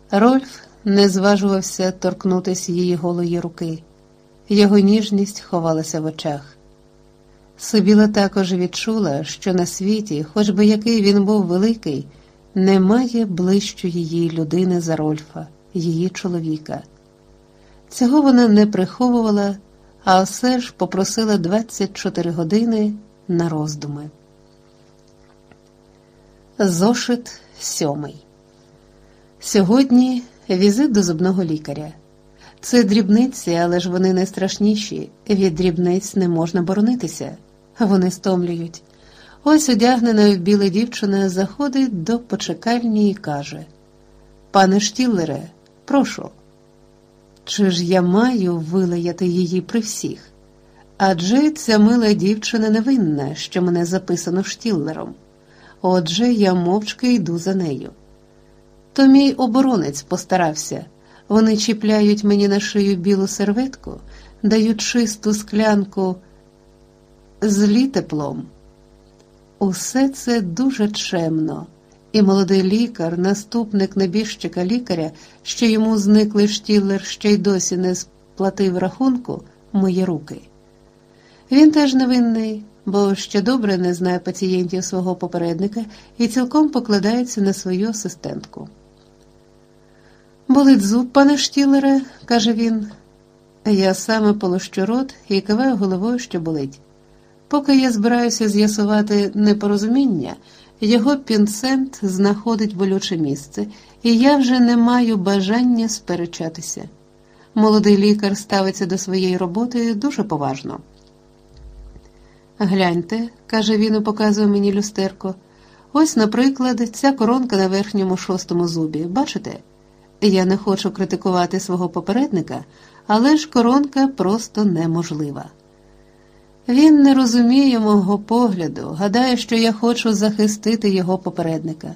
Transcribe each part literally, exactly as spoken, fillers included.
Рольф не зважувався торкнутися її голої руки. Його ніжність ховалася в очах. Сибіла також відчула, що на світі, хоч би який він був великий, немає ближчої її людини за Рольфа, її чоловіка. Цього вона не приховувала, а все ж попросила двадцять чотири години на роздуми. Зошит сьомий. Сьогодні візит до зубного лікаря. Це дрібниці, але ж вони найстрашніші. Від дрібниць не можна боронитися. Вони стомлюють. Ось одягнена в біле дівчина заходить до почекальні і каже: «Пане Штіллере, прошу». Чи ж я маю вилаяти її при всіх? Адже ця мила дівчина невинна, що мене записано Штіллером. Отже, я мовчки йду за нею. То мій оборонець постарався. Вони чіпляють мені на шию білу серветку, дають чисту склянку з літеплом. Усе це дуже чемно. І молодий лікар, наступник небіжчика лікаря, що йому зниклий Штіллер ще й досі не сплатив рахунку, миє руки. Він теж невинний, бо ще добре не знає пацієнтів свого попередника і цілком покладається на свою асистентку. «Болить зуб, пане Штіллере», – каже він. Я саме полощу рот і киваю головою, що болить. Поки я збираюся з'ясувати непорозуміння, його пінцет знаходить болюче місце, і я вже не маю бажання сперечатися. Молодий лікар ставиться до своєї роботи дуже поважно. «Гляньте», – каже він і показує мені люстерко, – «ось, наприклад, ця коронка на верхньому шостому зубі. Бачите? Я не хочу критикувати свого попередника, але ж коронка просто неможлива». Він не розуміє мого погляду, гадає, що я хочу захистити його попередника.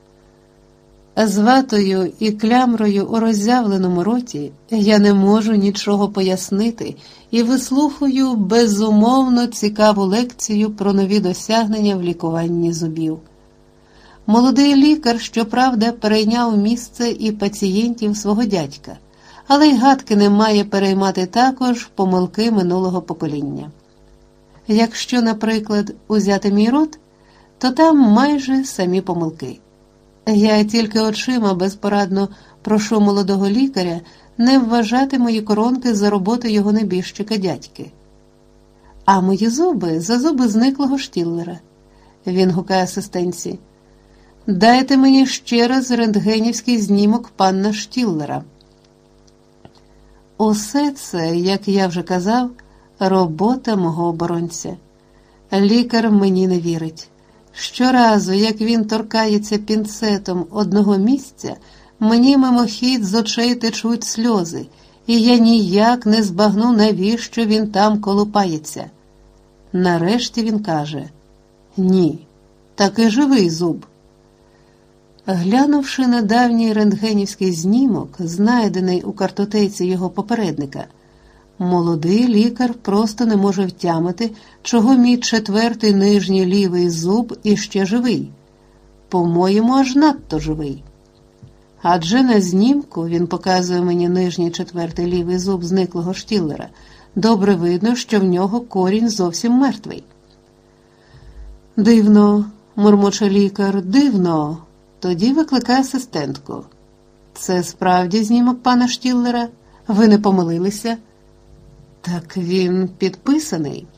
З ватою і клямрою у роззявленому роті я не можу нічого пояснити і вислухаю безумовно цікаву лекцію про нові досягнення в лікуванні зубів. Молодий лікар, щоправда, перейняв місце і пацієнтів свого дядька, але й гадки не має переймати також помилки минулого покоління. Якщо, наприклад, узяти мій рот, то там майже самі помилки. Я тільки очима безпорадно прошу молодого лікаря не вважати мої коронки за роботу його небіжчика дядьки. А мої зуби за зуби зниклого Штіллера. Він гукає асистентці: «Дайте мені ще раз рентгенівський знімок пана Штіллера». Усе це, як я вже казав, робота мого оборонця. Лікар мені не вірить. Щоразу, як він торкається пінцетом одного місця, мені мимохідь з очей течуть сльози, і я ніяк не збагну, навіщо він там колупається. Нарешті він каже: «Ні, таки живий зуб». Глянувши на давній рентгенівський знімок, знайдений у картотеці його попередника, молодий лікар просто не може втямити, чого мій четвертий нижній лівий зуб іще живий. По-моєму, аж надто живий. Адже на знімку, він показує мені нижній четвертий лівий зуб зниклого Штіллера, добре видно, що в нього корінь зовсім мертвий. «Дивно», – мурмоче лікар, – «дивно». Тоді викликає асистентку. «Це справді знімок пана Штіллера? Ви не помилилися?» «Так він підписаний».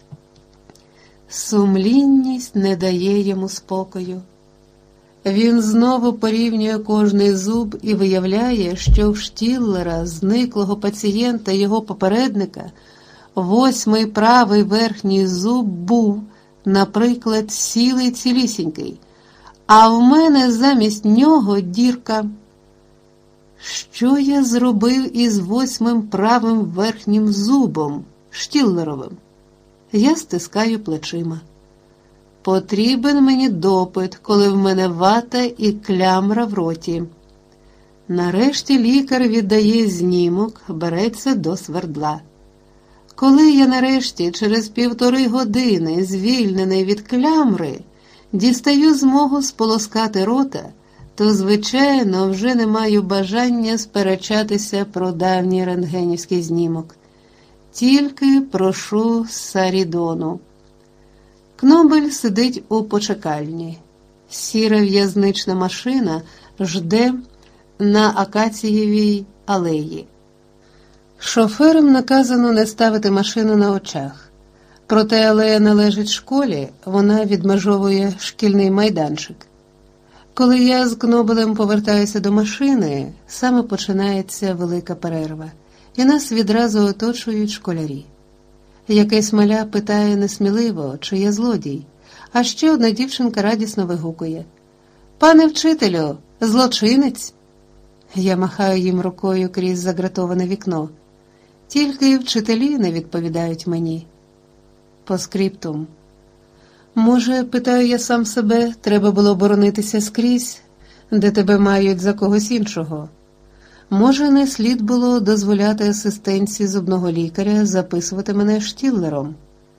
Сумлінність не дає йому спокою. Він знову порівнює кожний зуб і виявляє, що в Штіллера, зниклого пацієнта, його попередника, восьмий правий верхній зуб був, наприклад, сілий цілісінький, а в мене замість нього дірка. Що я зробив із восьмим правим верхнім зубом, Штіллеровим? Я стискаю плечима. Потрібен мені допит, коли в мене вата і клямра в роті. Нарешті лікар віддає знімок, береться до свердла. Коли я нарешті через півтори години, звільнений від клямри, дістаю змогу сполоскати рота, то, звичайно, вже не маю бажання сперечатися про давній рентгенівський знімок. Тільки прошу Сарідону. Кнобель сидить у почекальні. Сіра в'язнична машина жде на Акацієвій алеї. Шоферам наказано не ставити машину на очах. Проте алея належить школі, вона відмежовує шкільний майданчик. Коли я з Кнобелем повертаюся до машини, саме починається велика перерва, і нас відразу оточують школярі. Якийсь маля питає несміливо, чи я злодій, а ще одна дівчинка радісно вигукує: «Пане вчителю, злочинець!» Я махаю їм рукою крізь загратоване вікно. Тільки вчителі не відповідають мені. Поскриптум. Може, питаю я сам себе, треба було боронитися скрізь, де тебе мають за когось іншого. Може, не слід було дозволяти асистентці зубного лікаря записувати мене Штіллером.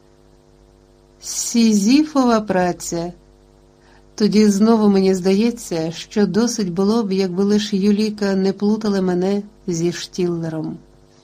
Сізіфова праця. Тоді знову мені здається, що досить було б, якби лише Юліка не плутала мене зі Штіллером.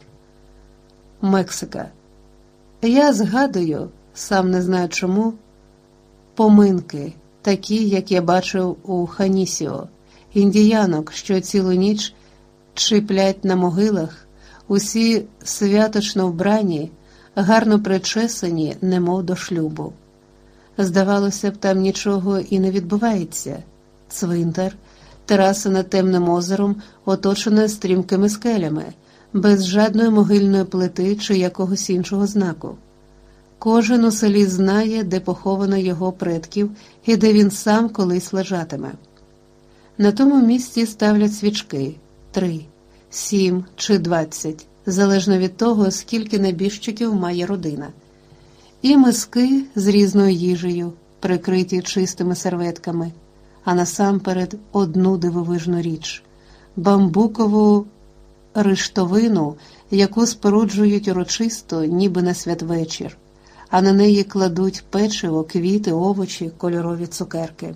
Мексика. Я згадую, сам не знаю чому, поминки, такі, як я бачив у Ханісіо, індіянок, що цілу ніч чіплять на могилах, усі святочно вбрані, гарно причесані, немов до шлюбу. Здавалося б, там нічого і не відбувається. Цвинтар, тераса над темним озером, оточена стрімкими скелями, без жадної могильної плити чи якогось іншого знаку. Кожен у селі знає, де поховано його предків і де він сам колись лежатиме. На тому місці ставлять свічки – три, сім чи двадцять, залежно від того, скільки небіжчиків має родина. І миски з різною їжею, прикриті чистими серветками, а насамперед одну дивовижну річ – бамбукову риштовину, яку споруджують урочисто, ніби на святвечір, а на неї кладуть печиво, квіти, овочі, кольорові цукерки.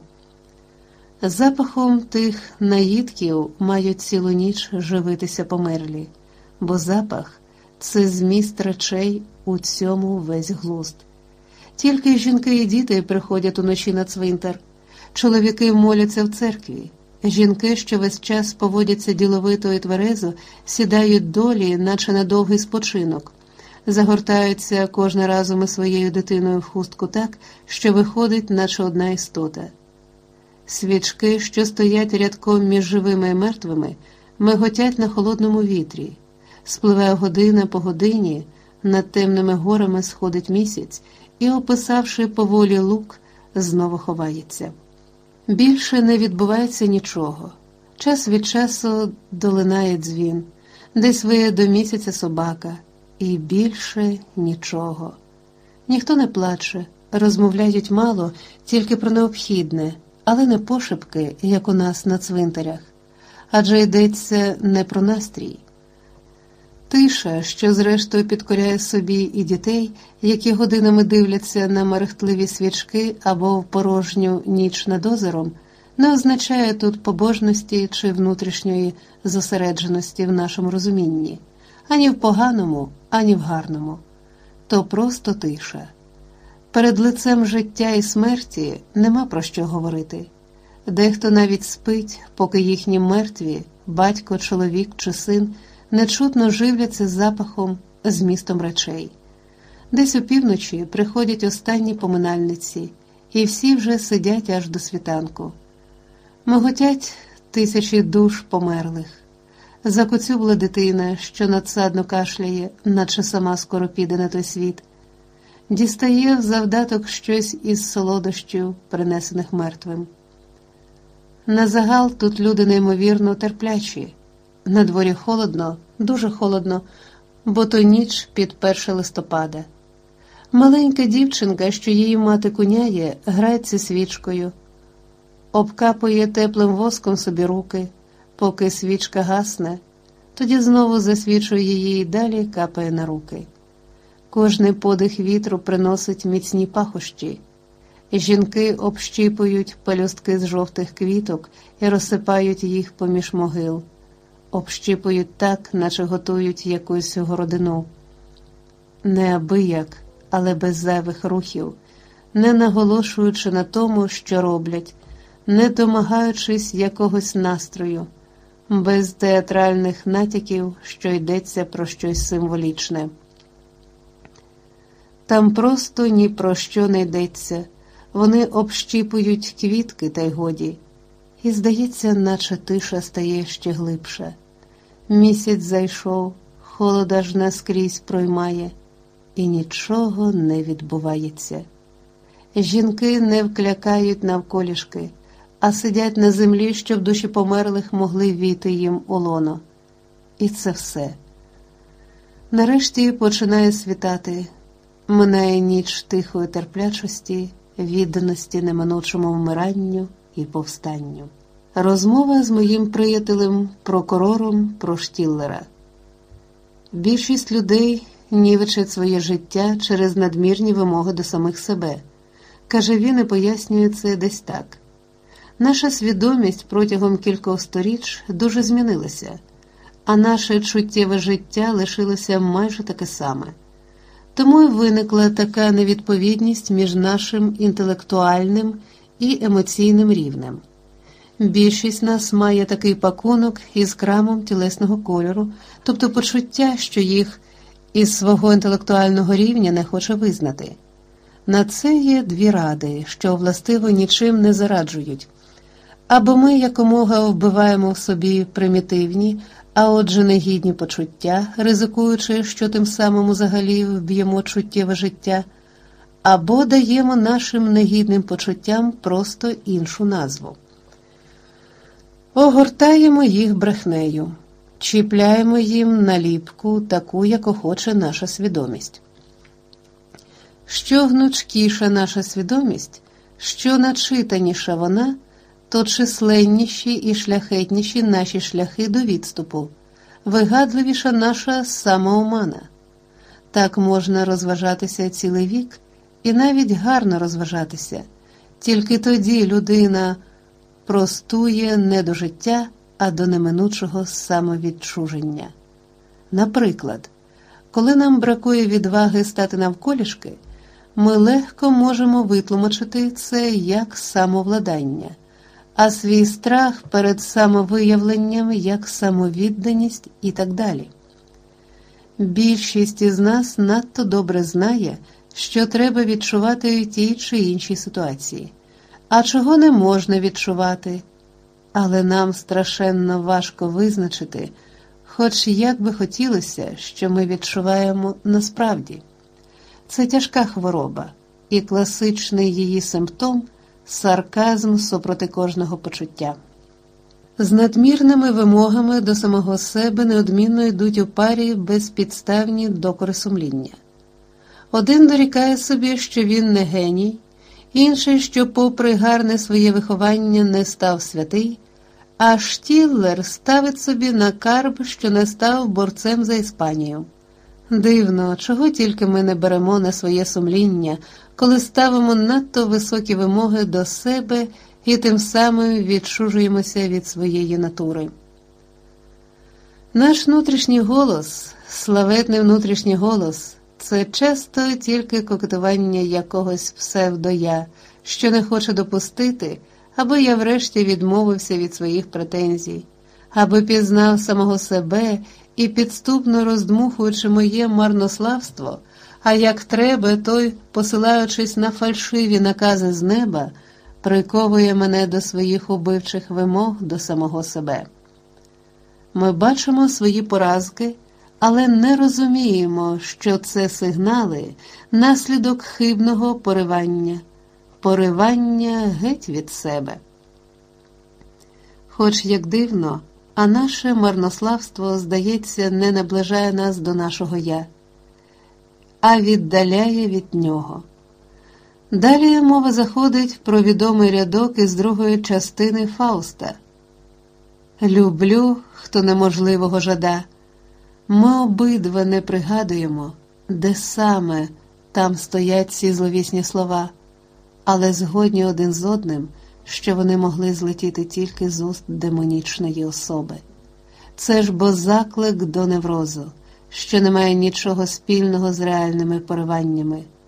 Запахом тих наїдків мають цілу ніч живитися померлі, бо запах – це зміст речей, у цьому весь глузд. Тільки жінки і діти приходять уночі на цвинтар, чоловіки моляться в церкві, жінки, що весь час поводяться діловито і тверезо, сідають долі, наче на довгий спочинок, загортаються кожна разом із своєю дитиною в хустку так, що виходить, наче одна істота. Свічки, що стоять рядком між живими і мертвими, миготять на холодному вітрі. Спливає година по годині, над темними горами сходить місяць і, описавши поволі лук, знову ховається. Більше не відбувається нічого. Час від часу долинає дзвін, десь виє до місяця собака, і більше нічого. Ніхто не плаче, розмовляють мало, тільки про необхідне, але не пошепки, як у нас на цвинтарях. Адже йдеться не про настрій. Тиша, що зрештою підкоряє собі і дітей, які годинами дивляться на мерехтливі свічки або в порожню ніч над озером, не означає тут побожності чи внутрішньої зосередженості в нашому розумінні, ані в поганому, ані в гарному. То просто тиша. Перед лицем життя і смерті нема про що говорити. Дехто навіть спить, поки їхні мертві, батько, чоловік чи син, нечутно живляться запахом, змістом речей. Десь опівночі приходять останні поминальниці, і всі вже сидять аж до світанку. Миготять тисячі душ померлих. Закоцюбла дитина, що надсадно кашляє, наче сама скоро піде на той світ. Дістає в завдаток щось із солодощів, принесених мертвим. Назагал тут люди неймовірно терплячі. На дворі холодно, дуже холодно, бо то ніч під перше листопада. Маленька дівчинка, що її мати куняє, грається свічкою, обкапує теплим воском собі руки, поки свічка гасне, тоді знову засвічує її і далі капає на руки. Кожний подих вітру приносить міцні пахощі. Жінки общіпують пелюстки з жовтих квіток і розсипають їх поміж могил. Общіпують так, наче готують якусь городину. Неабияк, але без зайвих рухів, не наголошуючи на тому, що роблять, не домагаючись якогось настрою, без театральних натяків, що йдеться про щось символічне. Там просто ні про що не йдеться. Вони общіпують квітки, та й годі. І, здається, наче тиша стає ще глибша. Місяць зайшов, холода ж наскрізь проймає, і нічого не відбувається. Жінки не вклякають навколішки, а сидять на землі, щоб душі померлих могли війти їм у лоно. І це все. Нарешті починає світати. Минає ніч тихої терплячості, відданості неминучому вмиранню і повстанню. Розмова з моїм приятелем, прокурором про Штіллера. Більшість людей нівечать своє життя через надмірні вимоги до самих себе. Каже він і пояснює це десь так. Наша свідомість протягом кількох сторіч дуже змінилася, а наше чуттєве життя лишилося майже таке саме. Тому й виникла така невідповідність між нашим інтелектуальним і емоційним рівнем. Більшість нас має такий пакунок із крамом тілесного кольору, тобто почуття, що їх із свого інтелектуального рівня не хоче визнати. На це є дві ради, що властиво нічим не зараджують. Або ми якомога вбиваємо в собі примітивні, а отже негідні почуття, ризикуючи, що тим самим взагалі вб'ємо чуттєве життя, або даємо нашим негідним почуттям просто іншу назву. Огортаємо їх брехнею, чіпляємо їм наліпку таку, яку хоче наша свідомість. Що гнучкіша наша свідомість, що начитаніша вона, то численніші і шляхетніші наші шляхи до відступу, вигадливіша наша самоомана. Так можна розважатися цілий вік, і навіть гарно розважатися. Тільки тоді людина простує не до життя, а до неминучого самовідчуження. Наприклад, коли нам бракує відваги стати навколішки, ми легко можемо витлумачити це як самовладання, а свій страх перед самовиявленням як самовідданість і так далі. Більшість із нас надто добре знає, що треба відчувати в тій чи іншій ситуації, а чого не можна відчувати. Але нам страшенно важко визначити, хоч як би хотілося, що ми відчуваємо насправді. Це тяжка хвороба, і класичний її симптом – сарказм супроти кожного почуття. З надмірними вимогами до самого себе неодмінно йдуть у парі безпідставні докори сумління. Один дорікає собі, що він не геній, інший, що попри гарне своє виховання не став святий, а Штіллер ставить собі на карб, що не став борцем за Іспанію. Дивно, чого тільки ми не беремо на своє сумління, коли ставимо надто високі вимоги до себе і тим самим відчужуємося від своєї натури. Наш внутрішній голос, славетний внутрішній голос – це часто тільки кокетування якогось псевдоя, що не хоче допустити, аби я врешті відмовився від своїх претензій, аби пізнав самого себе і підступно роздмухуючи моє марнославство, а як треба, той, посилаючись на фальшиві накази з неба, приковує мене до своїх убивчих вимог до самого себе. Ми бачимо свої поразки, але не розуміємо, що це сигнали, наслідок хибного поривання, поривання геть від себе. Хоч як дивно, а наше марнославство, здається, не наближає нас до нашого «я», а віддаляє від нього. Далі мова заходить про відомий рядок із другої частини Фауста. «Люблю, хто неможливого жада». Ми обидва не пригадуємо, де саме там стоять ці зловісні слова. але згодні один з одним, що вони могли злетіти тільки з уст демонічної особи. Це ж бо заклик до неврозу, що не має нічого спільного з реальними пориваннями,